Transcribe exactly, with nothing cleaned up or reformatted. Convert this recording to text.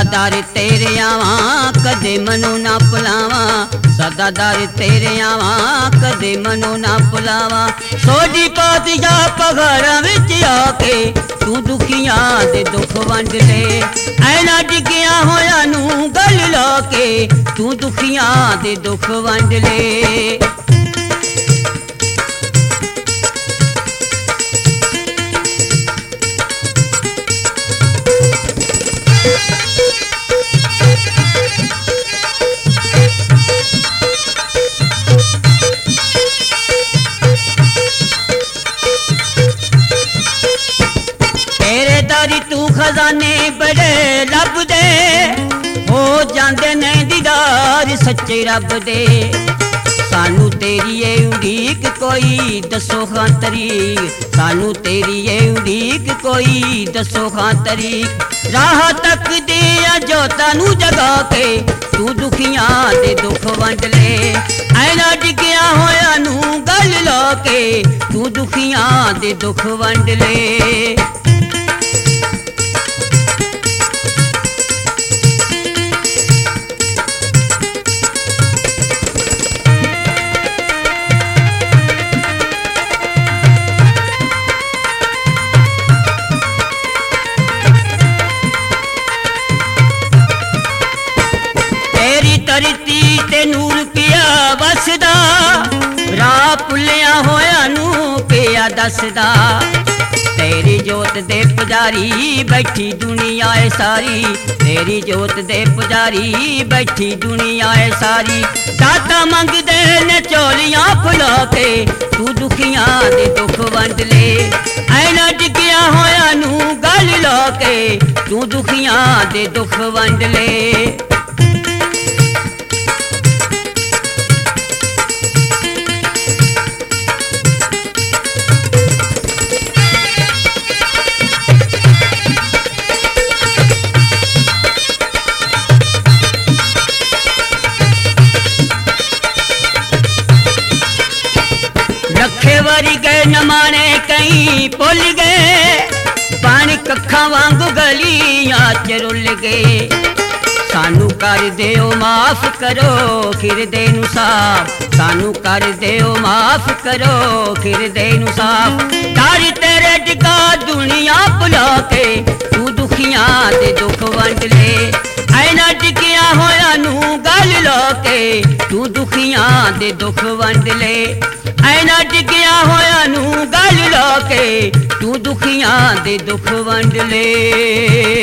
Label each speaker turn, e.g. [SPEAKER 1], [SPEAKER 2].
[SPEAKER 1] दर तेरे आवां कदे मनो ना भुलावां, सदा दर तेरे आवां कदे मनो ना भुलावां। सोडी पातशाह पहाड़ां विच आके तू दुखियां दे दुख वंड ले, ऐना डिगिया होया नू गल ला के तू दुखियां दे दुख वंड ले। तू खजाने बड़े लब दे हो जांदे ने दीदार सच्चे रब दे, सानू तेरी ए उड़ीक कोई दसो खां तरीक, सानू तेरी ए उड़ीक कोई दसो खां तरीक। राह तक दे जोता नू जगा के तू दुखियां दे दुख वंड ले, ऐना डिगिया होया नू गल ला के तू दुखियां दे दुख वंड ले। धरती ते नूर पिया वसदा, राह भुलिया होया नू पिया दसदा। तेरी जोत दे पुजारी बैठी दुनिया है सारी, तेरी जोत दे पुजारी बैठी दुनिया है सारी। दाता मंगदे ने चोलियां फुला के तू दुखियां दे दुख वंड ले, ऐना डिगिया होया नू गल ला के तू दुखियां दे दुख वंड ले। रखे वारी गए नमाने कई भुल गए, पानी कखा वांगू गलियां च रुल गए। सानू कर देओ माफ करो खिरदे नू साफ, सानू कर देओ माफ करो खिरदे नू साफ। डर तेरे डिगा दुनिया भुला के तू दुखियां दे दुख वंड ले, ऐना डिगिया होया नू गल ला के तू दुखियां दे दुख वंड ले, ऐना डिगिया होया नू गल ला के तू दुखियां दे दुख वंड ले।